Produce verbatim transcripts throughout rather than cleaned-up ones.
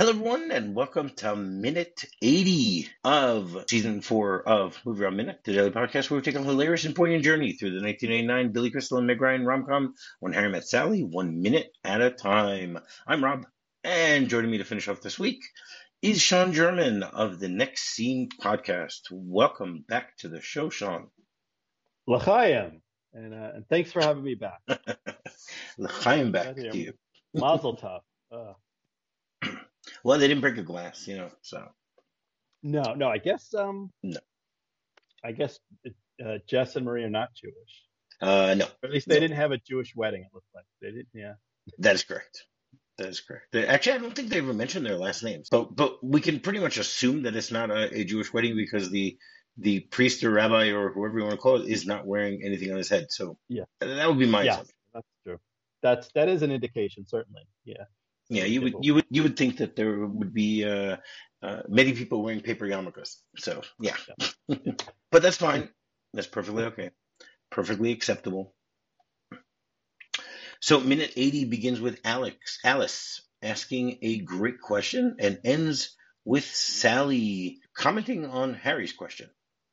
Hello, everyone, and welcome to minute eighty of season four of Movie Round Minute, the daily podcast where we take a hilarious and poignant journey through the nineteen eighty-nine Billy Crystal and Meg Ryan rom-com When Harry Met Sally, one minute at a time. I'm Rob, and joining me to finish off this week is Sean German of the Next Scene podcast. Welcome back to the show, Sean. L'chaim, and uh, and thanks for having me back. L'chaim back Glad to you. Mazel tov. Uh, Well, they didn't break a glass, you know, so. no, no, I guess um, No. I guess uh, Jess and Marie are not Jewish. Uh, no. Or at least they No. didn't have a Jewish wedding. It looked like they didn't. Yeah. That is correct. That is correct. They- Actually, I don't think they ever mentioned their last names, but but we can pretty much assume that it's not a, a Jewish wedding because the the priest or rabbi or whoever you want to call it is not wearing anything on his head. So Yeah. that would be my Yeah, assumption. that's true. That's that is an indication, certainly. Yeah. Yeah, So you would people- you would you would think that there would be uh, uh, many people wearing paper yarmulkes. So yeah, but that's fine. That's perfectly okay. Perfectly acceptable. So minute eighty begins with Alex, Alice asking a great question and ends with Sally commenting on Harry's question.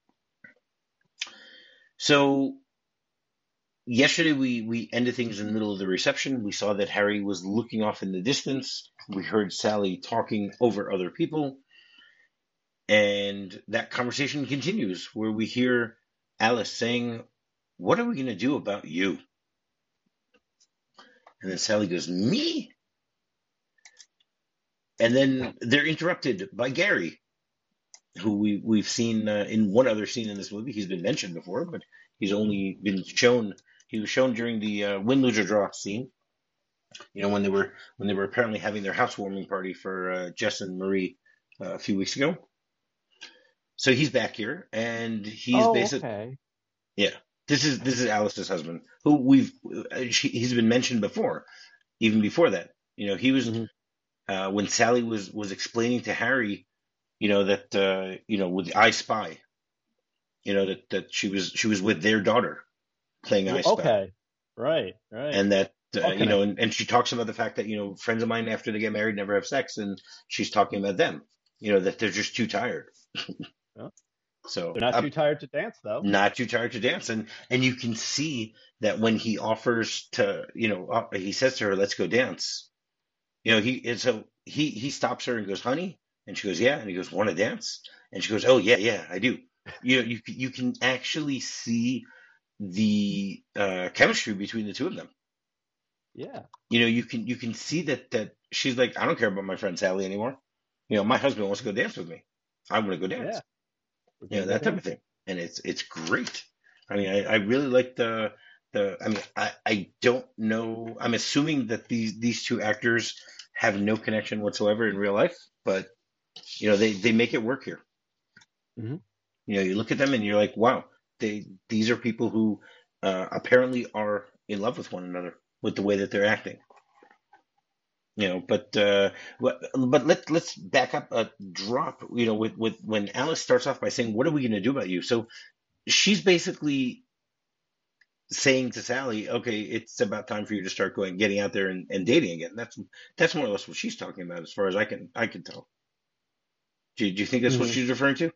So yesterday we, we ended things in the middle of the reception. We saw that Harry was looking off in the distance. We heard Sally talking over other people. And that conversation continues where we hear Alice saying, "What are we going to do about you?" And then Sally goes, "Me?" And then they're interrupted by Gary, who we, we've seen uh, in one other scene in this movie. He's been mentioned before, but he's only been shown, he was shown during the uh, win, lose, or draw scene. You know, when they were when they were apparently having their housewarming party for uh, Jess and Marie uh, a few weeks ago. So he's back here, and he's oh, basically, okay. yeah, this is this is Alice's husband, who we've uh, she, he's been mentioned before, even before that. You know, he was Mhm. uh, when Sally was was explaining to Harry, you know, that uh, you know, with I Spy, you know, that that she was she was with their daughter playing I Spy, Okay. Right. Right. and that uh, Okay. you know, and, and she talks about the fact that you know friends of mine after they get married never have sex, and she's talking about them, you know, that they're just too tired. Well, So they're not uh, too tired to dance, though. not too tired to dance, and and you can see that when he offers to, you know, uh, he says to her, "Let's go dance." You know, he and so he he stops her and goes, "Honey," and she goes, "Yeah," and he goes, "Want to dance?" And she goes, "Oh yeah, yeah, I do." You know, you c- you can actually see the uh, chemistry between the two of them. Yeah. You know, you can you can see that that she's like, "I don't care about my friend Sally anymore. You know, my husband wants to go dance with me. I want to go dance." Yeah. We're You know, gonna that go type of dancing. thing, and it's it's great. I mean, I, I really like the the. I mean, I I don't know. I'm assuming that these these two actors have no connection whatsoever in real life, but you know, they they make it work here. Mhm. You know, you look at them and you're like, wow, they these are people who uh, apparently are in love with one another with the way that they're acting. You know, but uh, but but let let's back up a drop. You know, with with when Alice starts off by saying, "What are we going to do about you?" So she's basically saying to Sally, "Okay, it's about time for you to start going, getting out there and, and dating again." That's that's more or less what she's talking about, as far as I can I can tell. Do, do you think that's what Mhm. she's referring to?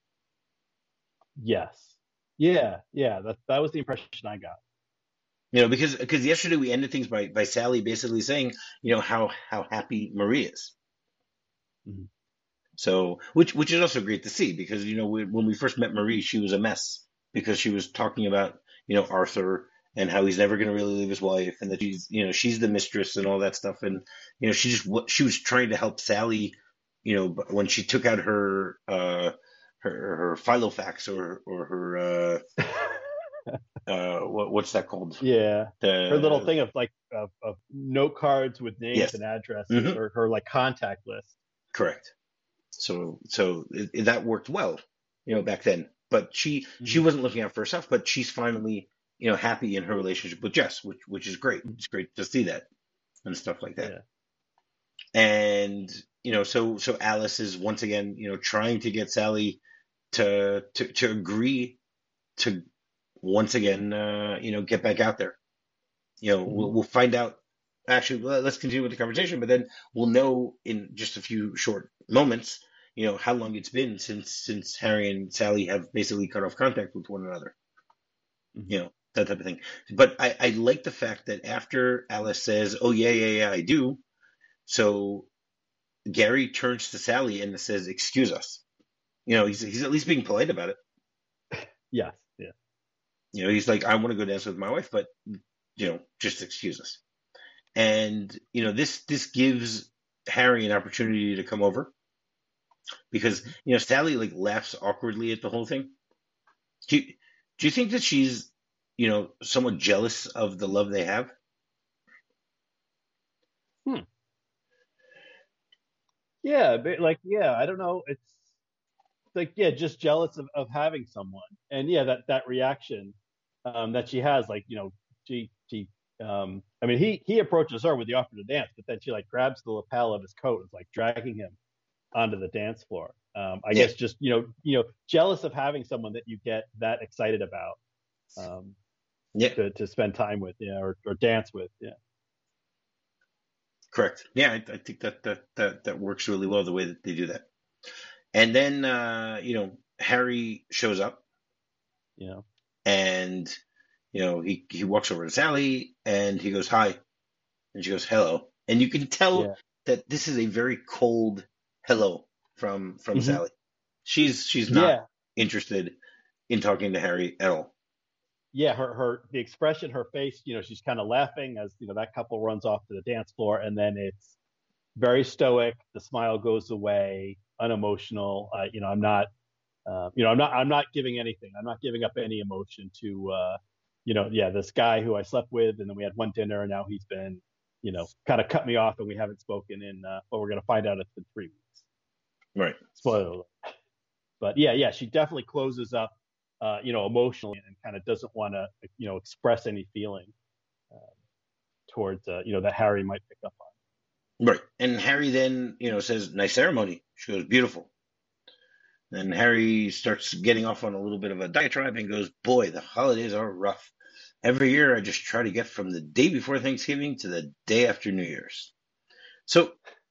Yes. Yeah. Yeah. That that was the impression I got. You know, because because yesterday we ended things by by Sally basically saying, you know, how how happy Marie is. Mhm. So, which which is also great to see because you know we, when we first met Marie, she was a mess because she was talking about you know Arthur and how he's never going to really leave his wife and that she's you know she's the mistress and all that stuff and you know she just wa- she was trying to help Sally, you know, but when she took out her uh her her Filofax or or her uh uh what what's that called Yeah. Her little the thing of like of, of note cards with names yes and addresses, hmm or her like contact list. correct. So so it, it- that worked well, you know, back then. But she she Mhm. wasn't looking out for herself, but she's finally, you know, happy in her relationship with Jess, which which is great. Mhm. It's great to see that and stuff like that. Yeah. And you know, so so Alice is once again, you know, trying to get Sally to to to agree to once again, uh, you know, get back out there. You know, Mhm. we'll we'll find out actually, le- let's continue with the conversation, but then we'll know in just a few short moments, you know, how long it's been since since Harry and Sally have basically cut off contact with one another, Hmm. you know, that type of thing. But I, I like the fact that after Alice says, "Oh yeah, yeah, yeah, I do," so Gary turns to Sally and says, "Excuse us." You know, he's he's at least being polite about it. Yes. Yeah. You know, he's like, "I want to go dance with my wife, but you know, just excuse us." And you know, this this gives Harry an opportunity to come over because you know Sally like laughs awkwardly at the whole thing. Do you, do you think that she's you know somewhat jealous of the love they have? Hmm. Yeah. But like, yeah, I don't know. It's like, yeah, just jealous of, of having someone. And yeah, that, that reaction um, that she has, like, you know, she, she, um, I mean, he, he approaches her with the offer to dance, but then she like grabs the lapel of his coat and is like dragging him onto the dance floor. Um, I Yeah, guess just, you know, you know, jealous of having someone that you get that excited about um, yeah, to, to spend time with, yeah, or, or dance with. Yeah. correct. Yeah, I, I think that that that that works really well the way that they do that. And then uh, you know Harry shows up You know, and you know he he walks over to Sally and he goes hi and she goes hello and you can tell yeah. that this is a very cold hello from from Hmm. Sally. She's she's not Yeah. interested in talking to Harry at all. Yeah, her her the expression, her face, you know, she's kind of laughing as you know that couple runs off to the dance floor, and then it's very stoic. The smile goes away, unemotional. Uh, you know, I'm not, uh, you know, I'm not, I'm not giving anything. I'm not giving up any emotion to, uh, you know, yeah, this guy who I slept with, and then we had one dinner, and now he's been, you know, kind of cut me off, and we haven't spoken in. Uh, well, we're gonna find out it's been three weeks. Right. Spoiler alert. But yeah, yeah, she definitely closes up, uh, you know, emotionally, and kind of doesn't want to, you know, express any feeling uh, towards, uh, you know, that Harry might pick up on. Right. And Harry then, you know, says, nice ceremony. She goes, beautiful. And Harry starts getting off on a little bit of a diatribe and goes, boy, the holidays are rough. Every year I just try to get from the day before Thanksgiving to the day after New Year's. So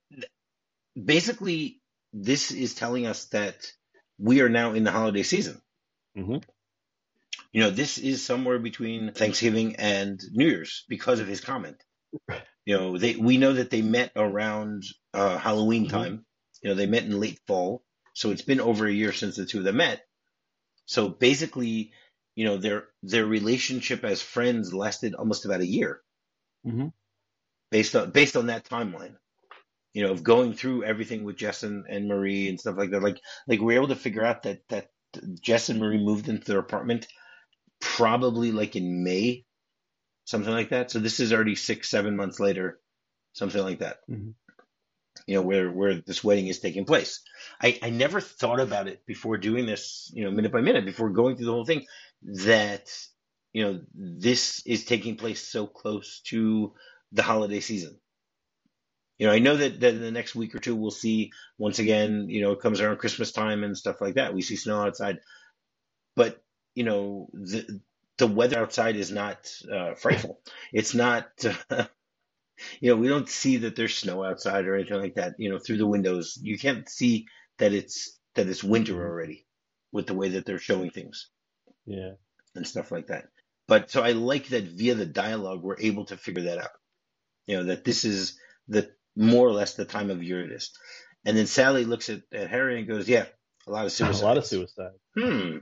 basically, this is telling us that we are now in the holiday season. Mm-hmm. You know, this is somewhere between Thanksgiving and New Year's because of his comment. You know, they we know that they met around uh, Halloween Mm-hmm. time. You know, they met in late fall, so it's been over a year since the two of them met. So basically, you know, their their relationship as friends lasted almost about a year, Mm-hmm. based on based on that timeline. You know, of going through everything with Jess and, and Marie and stuff like that. Like like we are able to figure out that that Jess and Marie moved into their apartment probably like in May, something like that. So this is already six, seven months later, something like that. Mm-hmm. You know, where where this wedding is taking place. I, I never thought about it before doing this, you know, minute by minute, before going through the whole thing, that, you know, this is taking place so close to the holiday season. You know, I know that, that in the next week or two we'll see once again, you know, it comes around Christmas time and stuff like that. We see snow outside. But, you know, the the weather outside is not uh, frightful. It's not uh, you know, we don't see that there's snow outside or anything like that, you know, through the windows. You can't see that it's that it's winter Mm-hmm. already with the way that they're showing things Yeah. and stuff like that. But so I like that via the dialogue we're able to figure that out. You know, that this is the more or less the time of year it is. And then Sally looks at, at Harry and goes, yeah, a lot of A lot of suicides. suicide. Hmm,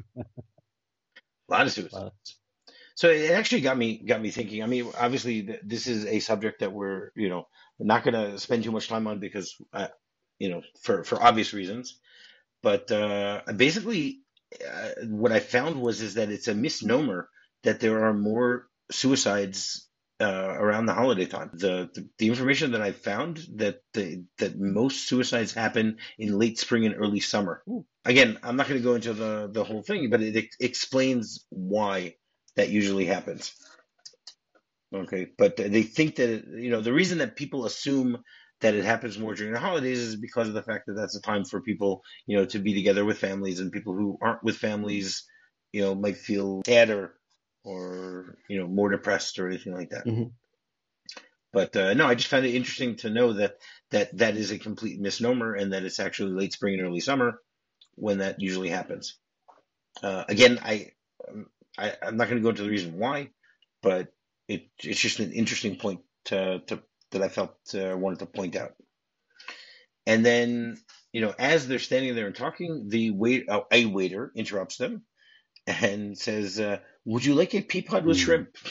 a lot of A lot suicides. of, So it actually got me got me thinking. I mean, obviously, th- this is a subject that we're you know not going to spend too much time on because uh, you know for for obvious reasons. But uh, basically, uh, what I found was is that it's a misnomer that there are more suicides uh, around the holiday time. The, the the information that I found that the that most suicides happen in late spring and early summer. ooh, Again, I'm not going to go into the the whole thing, but it ex- explains why that usually happens. Okay, but they think that it, you know the reason that people assume that it happens more during the holidays is because of the fact that that's a time for people, you know, to be together with families, and people who aren't with families, you know, might feel sadder or you know more depressed or anything like that. mm-hmm. But uh, no, I just found it interesting to know that that that is a complete misnomer and that it's actually late spring and early summer when that usually happens. Uh, again, I, um, I I'm not going to go into the reason why, but it it's just an interesting point to, to that I felt uh, wanted to point out. And then, you know, as they're standing there and talking, the wait uh, a waiter interrupts them and says, uh, "Would you like a pea pod with Mm. shrimp?"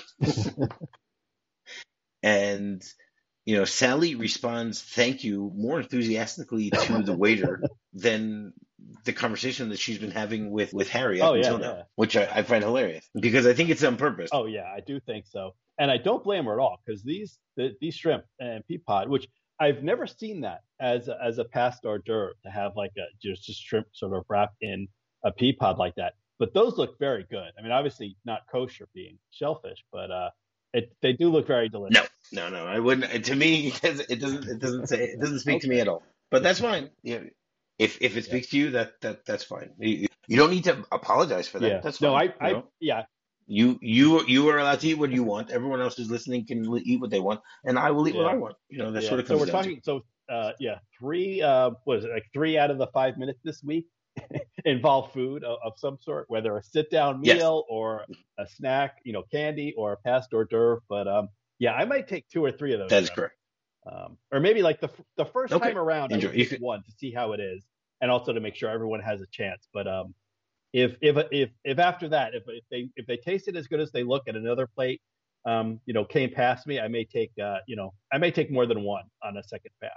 And you know, Sally responds, "Thank you," more enthusiastically to the waiter than the conversation that she's been having with with Harry Oh up yeah, until now, yeah. which I, I find hilarious because I think it's on purpose. Oh yeah, I do think so, and I don't blame her at all because these the, these shrimp and pea pod, which I've never seen that as a, as a past hors d'oeuvre to have like a just just shrimp sort of wrapped in a pea pod like that. But those look very good. I mean, obviously not kosher being shellfish, but uh, it they do look very delicious. No, no, no, I wouldn't. To me, it doesn't. It doesn't. It doesn't say. It doesn't speak to me Okay. at all. But that's fine. Yeah, if if it Yeah. speaks to you, that that that's fine. You, you don't need to apologize for that. Yeah. That's No, fine. I You I know, yeah you you you are allowed to eat what you want. Everyone else who's listening can li- eat what they want, and I will eat what yeah I want. You know, that's yeah. what it So comes we're down to. talking. So uh, yeah, three uh, what is it like three out of the five minutes this week involve food of, of some sort, whether a sit down Yes, meal or a snack, you know, candy or a past hors d'oeuvre. But um, yeah, I might take two or three of those that is shrimp. correct. Um, or maybe like the the first Okay, time around, I enjoy. would You take could, one to see how it is, and also to make sure everyone has a chance. But um, if if if if after that, if if they if they taste it as good as they look at another plate, um, you know, came past me, I may take uh, you know, I may take more than one on a second pass.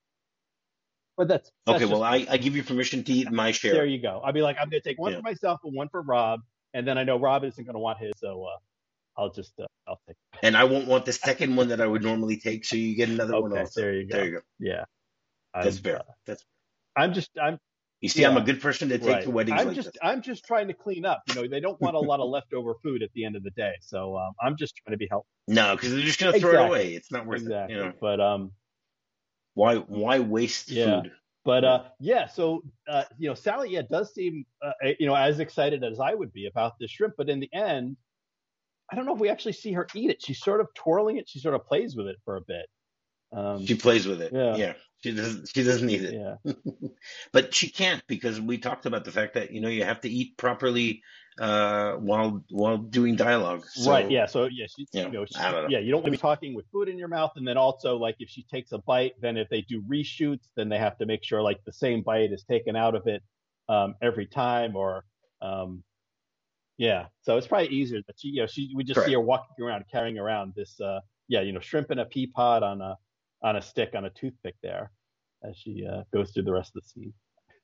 But that's okay, that's well, just me. I, I give you permission to eat my There share. you go. I'll be like, I'm gonna take one You for know, myself and one for Rob, and then I know Rob isn't gonna want his, so uh, I'll just uh, I'll take. and I won't want the second one that I would normally take, so you get another one Okay, also. there you There go. you go. Yeah, That's I'm uh, fair. That's I'm just I'm You see, I'm a yeah. good person to take to Right. weddings I'm like just this. I'm just trying to clean up. You know, they don't want a lot of leftover food at the end of the day, so um, I'm just trying to be helpful. No, because they're just gonna throw it Exactly. away. It's not worth it. You Exactly. know, But um, why why waste yeah. food? But You know, uh, yeah. So uh, you know, Sally, yeah, does seem uh, you know as excited as I would be about this shrimp, but in the end, I don't know if we actually see her eat it. She's sort of twirling it. She sort of plays with it for a bit. Um, she plays with it. yeah. Yeah, she doesn't. She doesn't need it, Yeah. but she can't because we talked about the fact that you know you have to eat properly uh, while while doing dialogue. Right. So Yeah. So yeah, she, you you know, know, I she, don't know. yeah, you don't want to be talking with food in your mouth, and then also like if she takes a bite, then if they do reshoots, then they have to make sure like the same bite is taken out of it um, every time, or um, yeah. So it's probably easier that she, you know, she we just see Correct. her walking around carrying around this, uh, yeah, you know, shrimp in a pea pod on a on a stick on a toothpick there as she uh, goes through the rest of the scene.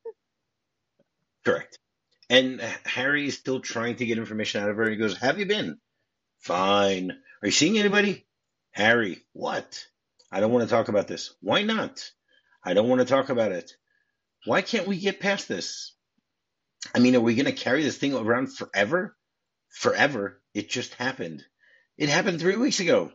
Correct. And Harry is still trying to get information out of her. He goes, "Have you been? Fine. Are you seeing anybody?" Harry, what? I don't want to talk about this. Why not? I don't want to talk about it. Why can't we get past this? I mean, are we going to carry this thing around forever? Forever? It just happened. It happened three weeks ago.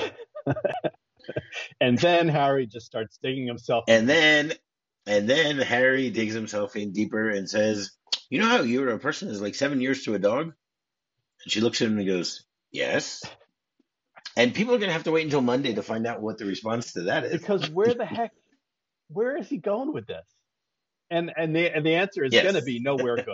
And then Harry just starts digging himself. And then, and then Harry digs himself in deeper and says, "You know how you're a person is like seven years to a dog?" And she looks at him and goes, "Yes." And people are going to have to wait until Monday to find out what the response to that is. Because where the heck, where is he going with this? And and the and the answer is going to Yes. be nowhere good.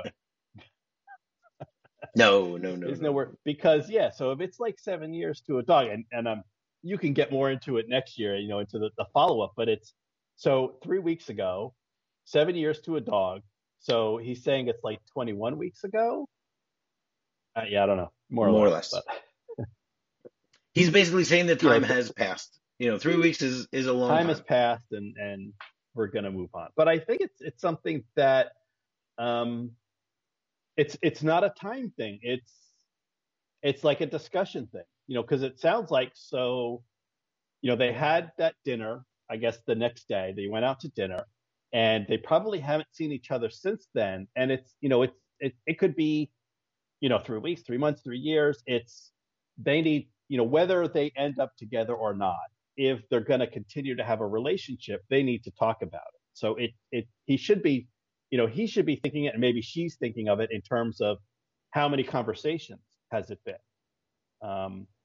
No, no, no, Is no, nowhere no. because yeah. So if it's like seven years to a dog, and and um, you can get more into it next year, you know, into the, the follow up. But it's so three weeks ago, seven years to a dog. So he's saying it's like twenty one weeks ago. Uh, yeah, I don't know, more or More or less, less. but He's basically saying that you know, time has passed. You know, three weeks is, is a long time has time. passed, and and we're gonna move on. But I think it's it's something that um, it's it's not a time thing. It's it's like a discussion thing, you know, because it sounds like so, you know, they had that dinner, I guess the next day, they went out to dinner and they probably haven't seen each other since then. And it's, you know, it's, it, it could be, you know, three weeks, three months, three years. It's, they need, you know, whether they end up together or not, if they're going to continue to have a relationship, they need to talk about it. So it, it, he should be, you know, he should be thinking it, and maybe she's thinking of it in terms of how many conversations has it been? Um,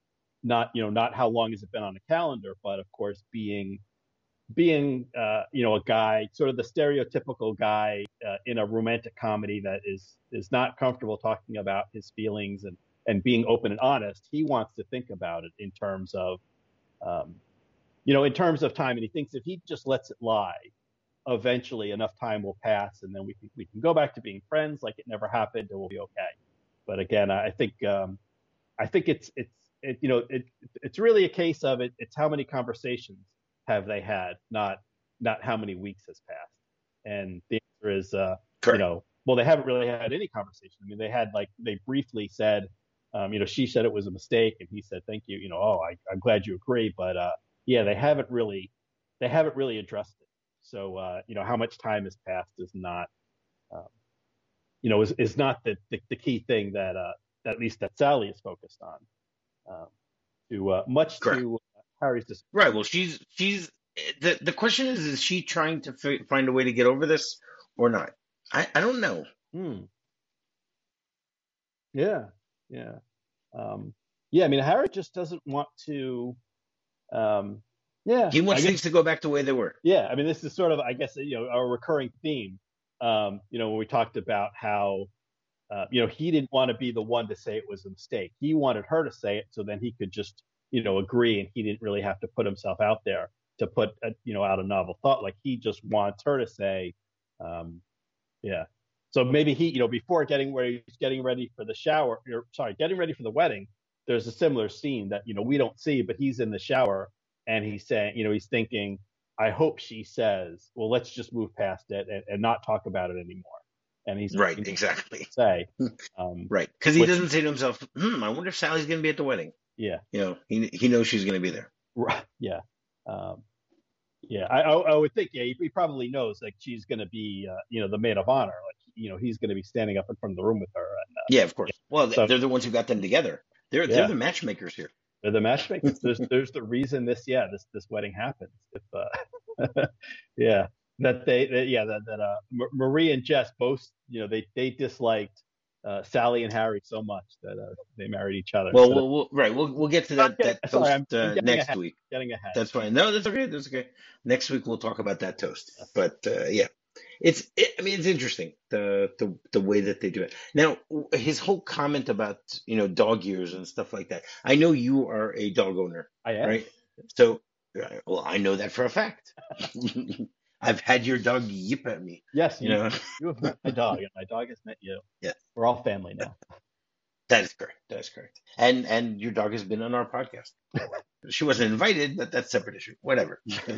not, you know, not how long has it been on a calendar, but of course being being uh, you know, a guy, sort of the stereotypical guy uh, in a romantic comedy that is is not comfortable talking about his feelings and and being open and honest. He wants to think about it in terms of um, you know, in terms of time, and he thinks if he just lets it lie, eventually enough time will pass, and then we can we can go back to being friends like it never happened, and we'll be okay. But again, I think um, I think it's it's it, you know, it it's really a case of it. It's how many conversations have they had, not not how many weeks has passed. And the answer is, uh, you Correct. know, well, they haven't really had any conversation. I mean, they had like they briefly said, um, you know, she said it was a mistake, and he said, "Thank you." You know, oh, I, I'm glad you agree, but uh, yeah, they haven't really they haven't really addressed it. So uh, you know, how much time has passed is not, um, you know, is, is not the, the the key thing that uh, at least that Sally is focused on. Um, to uh, much Correct. to uh, Harry's dis- Right. Well, she's she's the the question is, is she trying to fi- find a way to get over this or not? I I don't know. Hmm. Yeah, yeah, um, yeah. I mean, Harry just doesn't want to. Um, yeah, He I wants guess. things to go back the way they were. Yeah, I mean, this is sort of, I guess, you know, a recurring theme. Um, you know, when we talked about how, uh, you know, he didn't want to be the one to say it was a mistake. He wanted her to say it, so then he could just, you know, agree, and he didn't really have to put himself out there to put, a, you know, out a novel thought. Like he just wants her to say, um, yeah. So maybe he, you know, before getting where he's getting ready for the shower, or sorry, getting ready for the wedding, there's a similar scene that, you know, we don't see, but he's in the shower and he's saying, you know, he's thinking, I hope she says, well, let's just move past it and, and not talk about it anymore. And he's Right. thinking Exactly. to say, um, Right. Because he which, doesn't say to himself, "Hmm, I wonder if Sally's going to be at the wedding." yeah, You know, he he knows she's going to be there. right, yeah, um, yeah. I, I, I would think, yeah, he, he probably knows like she's going to be, uh, you know, the maid of honor. Like, you know, he's going to be standing up in front of the room with her. And uh, Yeah, of yeah, course. Well, so they're the ones who got them together. They're they're yeah. the matchmakers here. They're the matchmakers. There's there's the reason this yeah this this wedding happens. If uh, yeah that they, they yeah that that uh M- Marie and Jess both, you know, they they disliked uh, Sally and Harry so much that uh, they married each other. Well, So that, we'll, we'll right. We'll we'll get to I'm that getting, that sorry, toast I'm I'm uh, getting next ahead. week. Getting ahead. That's fine. No, that's okay. That's okay. Next week we'll talk about that toast. Yes. But uh, yeah, it's. It, I mean, it's interesting the the the way that they do it. Now, his whole comment about, you know, dog years and stuff like that. I know you are a dog owner, I am. right? So, uh, well, I know that for a fact. I've had your dog yip at me. Yes, You you know. you have met my dog, and my dog has met you. Yeah, We're all family now. that is correct. That is correct. And and your dog has been on our podcast. She wasn't invited, but that's a separate issue. Whatever.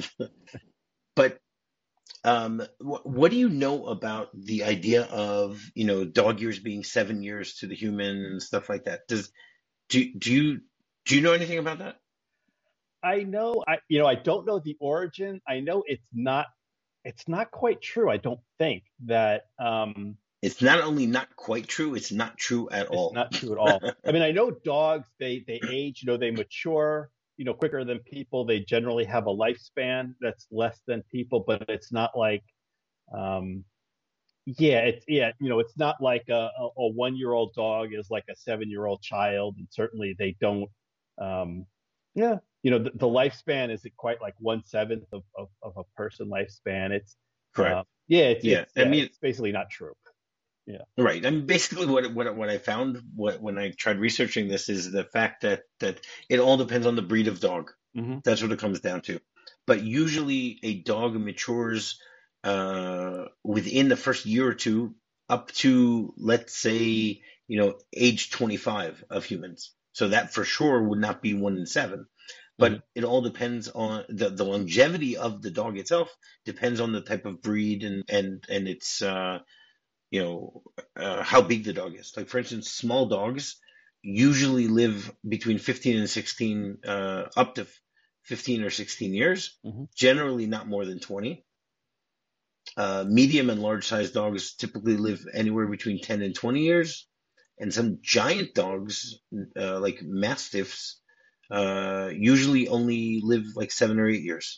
But um, wh- what do you know about the idea of, you know, dog years being seven years to the human and stuff like that? Does do do you do you know anything about that? I know. I you know I don't know the origin. I know it's not it's not quite true. I don't think that. Um, It's not only not quite true; it's not true at It's all. not true at all. I mean, I know dogs, they they age, you know, they mature, you know, quicker than people. They generally have a lifespan that's less than people, but it's not like, um, yeah, it's yeah, you know, it's not like a, a, a one year old dog is like a seven year old child, and certainly they don't, um, yeah, you know, the, the lifespan isn't quite like one seventh of, of of a person lifespan. It's, Correct. uh, yeah, it's Yeah. it's I yeah, mean, it's basically not true. Yeah. right. I mean, basically, what what what I found what, when I tried researching this is the fact that that it all depends on the breed of dog. Hmm. That's what it comes down to. But usually, a dog matures uh, within the first year or two, up to, let's say, you know, age twenty-five of humans. So that for sure would not be one in seven. Hmm. But it all depends on the, the longevity of the dog itself. Depends on the type of breed and and and its uh, you know, uh, how big the dog is. Like, for instance, small dogs usually live between fifteen and sixteen, uh, up to fifteen or sixteen years, Hmm. generally not more than twenty. Uh, medium and large sized dogs typically live anywhere between ten and twenty years. And some giant dogs, uh, like mastiffs, uh, usually only live like seven or eight years.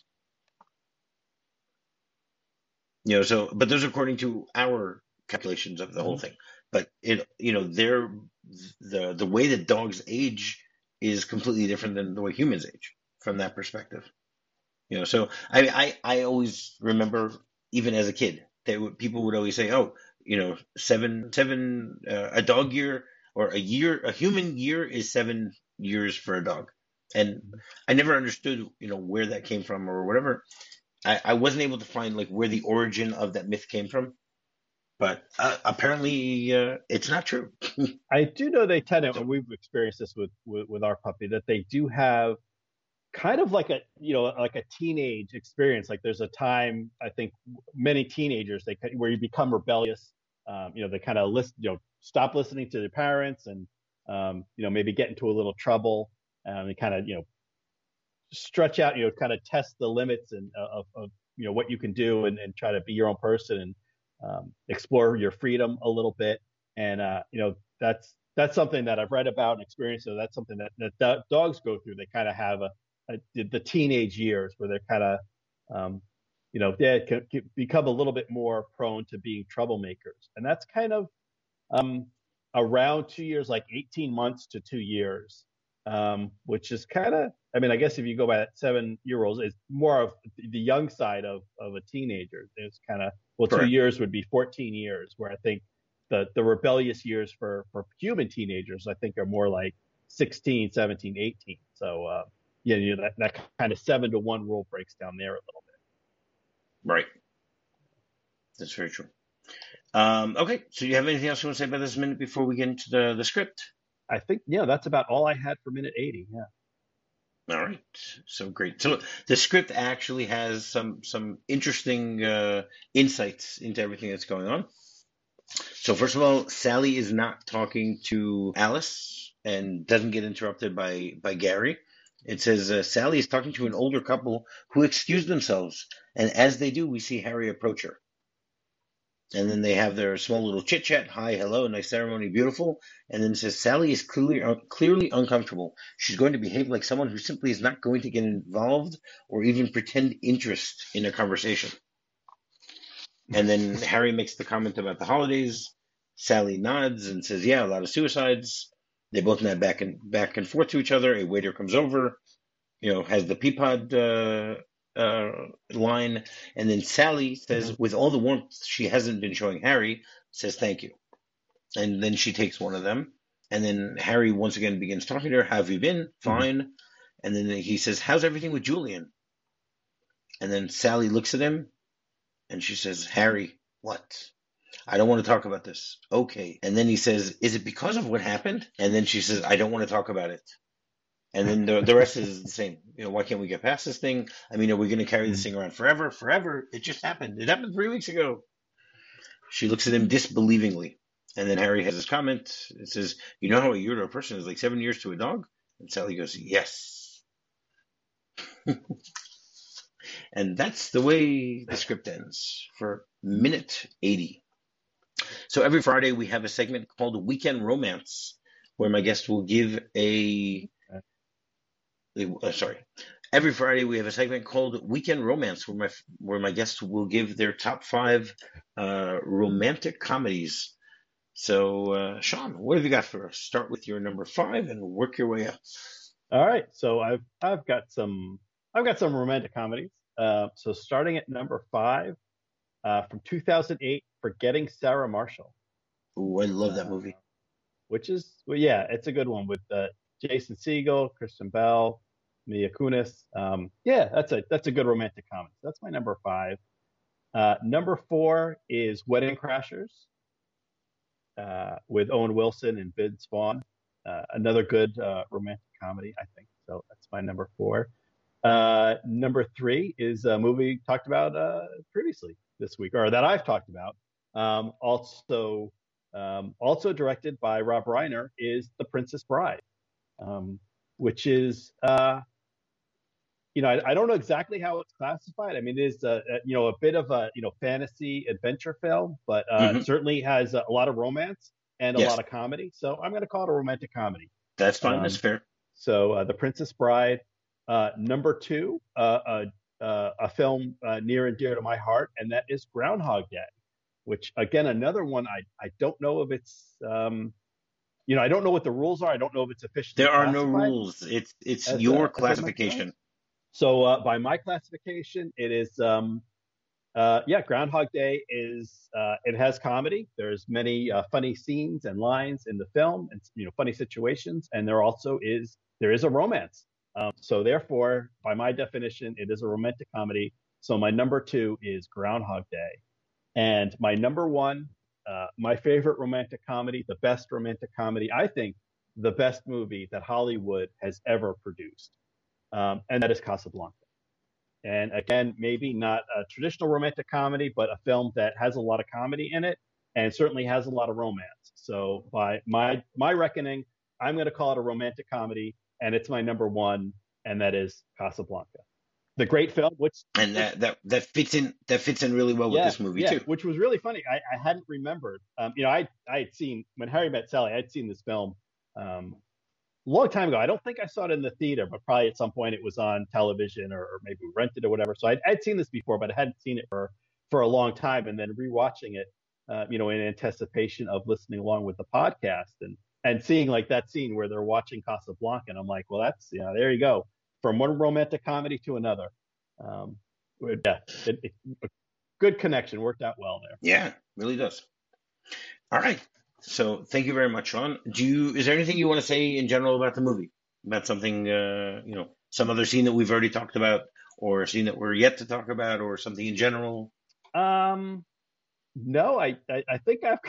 You know, so, but those are according to our calculations of the whole Hmm. thing. But it, you know, they're the the way that dogs age is completely different than the way humans age from that perspective. You know, so I I, I always remember even as a kid, they would, people would always say, oh, you know, seven seven uh, a dog year or a year a human year is seven years for a dog, and I never understood you know where that came from or whatever. I, I wasn't able to find like where the origin of that myth came from, but uh, apparently uh, it's not true. I do know they tend to, So and we've experienced this with, with with our puppy, that they do have kind of like a you know like a teenage experience. Like there's a time I think many teenagers they where you become rebellious. Um, you know they kind of list you know stop listening to their parents and um, you know maybe get into a little trouble um, and kind of you know stretch out you know kind of test the limits and uh, of, of you know what you can do and, and try to be your own person and um, explore your freedom a little bit. And uh, you know that's that's something that I've read about and experienced. So that's something that, that do- dogs go through. They kind of have a the teenage years where they're kind of, um, you know, they can, can become a little bit more prone to being troublemakers. And that's kind of um, around two years, like eighteen months to two years, um, which is kind of, I mean, I guess if you go by that seven year olds, it's more of the young side of, of a teenager. It's kind of, well, two correct. years would be fourteen years, where I think the, the rebellious years for, for human teenagers, I think are more like sixteen, seventeen, eighteen. So, uh, yeah, you know, that, that kind of seven to one rule breaks down there a little bit. Right. That's very true. Um, okay, so you have anything else you want to say about this minute before we get into the, the script? I think, yeah, that's about all I had for minute eighty. Yeah. All right, so great. So the script actually has some some interesting uh, insights into everything that's going on. So first of all, Sally is not talking to Alice and doesn't get interrupted by by Gary. It says uh, Sally is talking to an older couple who excuse themselves, and as they do, we see Harry approach her. And then they have their small little chit chat. Hi, hello, nice ceremony, beautiful. And then it says Sally is clearly uh, clearly uncomfortable. She's going to behave like someone who simply is not going to get involved or even pretend interest in a conversation. And then Harry makes the comment about the holidays. Sally nods and says, "Yeah, a lot of suicides." They both nod back and back and forth to each other. A waiter comes over, you know, has the Peapod uh, uh, line, and then Sally says, Mm-hmm. with all the warmth she hasn't been showing Harry, says thank you, and then she takes one of them, and then Harry once again begins talking to her. How have you been? Mm-hmm. Fine. And then he says, "How's everything with Julian?" And then Sally looks at him, and she says, "Harry, what? I don't want to talk about this." Okay. And then he says, "Is it because of what happened?" And then she says, "I don't want to talk about it." And then the the rest is the same. You know, why can't we get past this thing? I mean, are we going to carry this thing around forever? Forever? It just happened. It happened three weeks ago. She looks at him disbelievingly. And then Harry has his comment. It says, "You know how a year to a person is like seven years to a dog?" And Sally goes, "Yes." And that's the way the script ends for minute eighty. So every Friday we have a segment called Weekend Romance, where my guest will give a Uh, sorry. Every Friday we have a segment called Weekend Romance, where my where my guests will give their top five uh, romantic comedies. So, uh, Sean, what have you got for us? Start with your number five and work your way up. All right, so I've I've got some I've got some romantic comedies. Uh, so starting at number five, uh, from two thousand eight, Forgetting Sarah Marshall. Ooh, I love that Uh, movie. which is well, yeah, it's a good one with uh, Jason Segel, Kristen Bell, Mia Kunis. Um, yeah, that's a that's a good romantic comedy. So that's my number five. Uh, number four is Wedding Crashers uh, with Owen Wilson and Vince Vaughn. Uh, another good uh, romantic comedy, I think. So that's my number four. Uh, number three is a movie talked about uh, previously this week, or that I've talked about. Um, also, um, also directed by Rob Reiner is The Princess Bride, um, which is uh, you know I, I don't know exactly how it's classified. I mean, it is a, a, you know a bit of a you know fantasy adventure film, but uh, Hmm. it certainly has a, a lot of romance and a Yes, lot of comedy. So I'm going to call it a romantic comedy. that's fine. That's Um, fair. so uh, The Princess Bride. Uh, number two, uh, uh, uh, a film uh, near and dear to my heart, and that is Groundhog Day, which again another one I I don't know if it's um, you know, I don't know what the rules are. I don't know if it's officially There are no classified rules. It's it's as your a, as a romantic classification. comedy. So uh, by my classification, it is, um, uh, yeah, Groundhog Day is, uh, it has comedy. There's many uh, funny scenes and lines in the film and, you know, funny situations. And there also is, there is a romance. Um, so therefore, by my definition, it is a romantic comedy. So my number two is Groundhog Day. And my number one, uh, my favorite romantic comedy, the best romantic comedy, I think the best movie that Hollywood has ever produced. Um, and that is Casablanca. And again, maybe not a traditional romantic comedy, but a film that has a lot of comedy in it and certainly has a lot of romance. So by my my reckoning, I'm going to call it a romantic comedy, and it's my number one, and that is Casablanca. The great film, which and that that, that fits in that fits in really well yeah, with this movie yeah, too. Which was really funny. I, I hadn't remembered. Um, you know, I I had seen When Harry Met Sally. I'd seen this film um, a long time ago. I don't think I saw it in the theater, but probably at some point it was on television or, or maybe rented or whatever. So I'd, I'd seen this before, but I hadn't seen it for for a long time. And then rewatching it, uh, you know, in anticipation of listening along with the podcast and and seeing like that scene where they're watching Casablanca, and I'm like, well, that's yeah, there you go, from one romantic comedy to another. Um, yeah, it, it, a good connection, worked out well there. Yeah, really does. All right. So thank you very much, Sean. Do you, is there anything you want to say in general about the movie? About something, uh, you know, some other scene that we've already talked about, or a scene that we're yet to talk about, or something in general? Um, no, I, I, I think I've,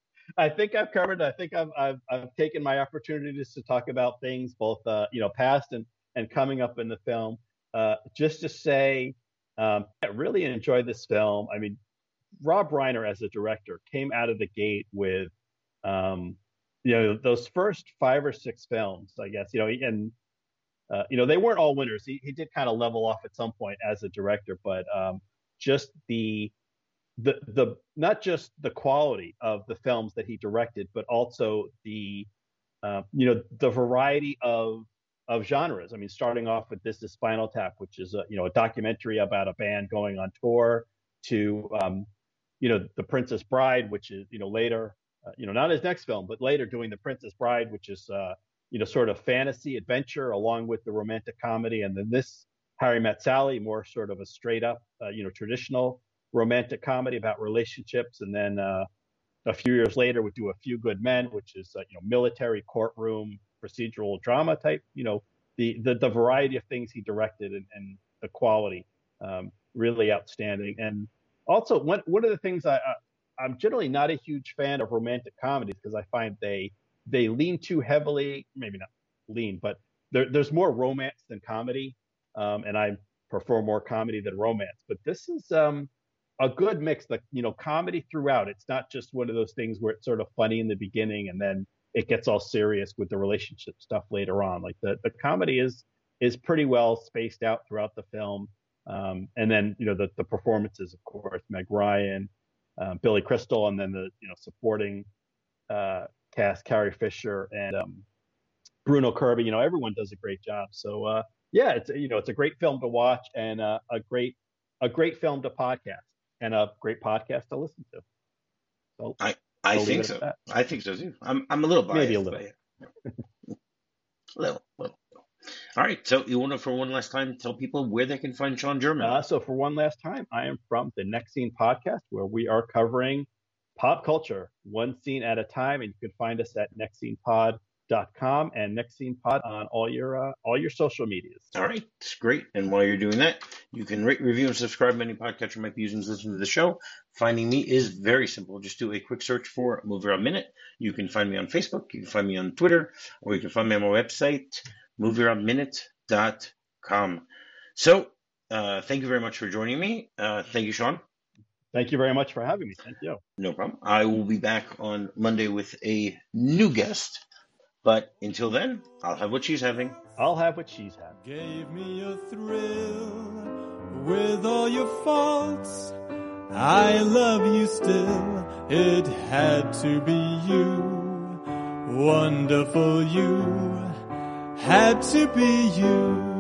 I think I've covered. I think I've, I've, I've taken my opportunities to talk about things both, uh, you know, past and and coming up in the film. Uh, just to say, um, I really enjoyed this film. I mean, Rob Reiner as a director came out of the gate with, um, you know, those first five or six films, I guess, you know, and, uh, you know, they weren't all winners. He, he did kind of level off at some point as a director, but um, just the, the, the, not just the quality of the films that he directed, but also the, uh, you know, the variety of, of genres. I mean, starting off with This Is Spinal Tap, which is a, you know, a documentary about a band going on tour, to, um, you know, The Princess Bride, which is, you know, later, uh, you know, not his next film, but later doing The Princess Bride, which is, uh, you know, sort of fantasy adventure along with the romantic comedy. And then this Harry Met Sally, more sort of a straight up, uh, you know, traditional romantic comedy about relationships. And then uh, a few years later would do A Few Good Men, which is, uh, you know, military courtroom procedural drama type, you know, the, the, the variety of things he directed and, and the quality, um, really outstanding. And also one, one of the things I, I, I'm generally not a huge fan of romantic comedies because I find they, they lean too heavily, maybe not lean, but there, there's more romance than comedy. Um, and I prefer more comedy than romance, but this is, um, a good mix, like, you know, comedy throughout. It's not just one of those things where it's sort of funny in the beginning and then it gets all serious with the relationship stuff later on. Like the, the comedy is is pretty well spaced out throughout the film. Um, and then, you know, the, the performances, of course, Meg Ryan, uh, Billy Crystal, and then the, you know, supporting uh, cast, Carrie Fisher and um, Bruno Kirby, you know, everyone does a great job. So uh, yeah, it's, you know, it's a great film to watch and uh, a great, a great film to podcast and a great podcast to listen to. So I, I I'll think so. I think so too. I'm I'm a little biased. Maybe a little. But yeah. little, little. All right. So you want to, for one last time, tell people where they can find Sean German? Uh, so for one last time, I am from the Next Scene podcast, where we are covering pop culture one scene at a time, and you can find us at next scene pod dot com and Next Scene Pod on all your uh, all your social medias. All right, it's great. And while you're doing that, you can rate, review, and subscribe to any podcatcher you might be using to listen to the show. Finding me is very simple. Just do a quick search for Movie Rob Minute. You can find me on Facebook, you can find me on Twitter, or you can find me on my website, movie rob minute dot com. So, uh, thank you very much for joining me. Uh, thank you, Sean. Thank you very much for having me. Thank you. No problem. I will be back on Monday with a new guest. But until then, I'll have what she's having. I'll have what she's having. Gave me a thrill with all your faults. I love you still. It had to be you. Wonderful you. Had to be you.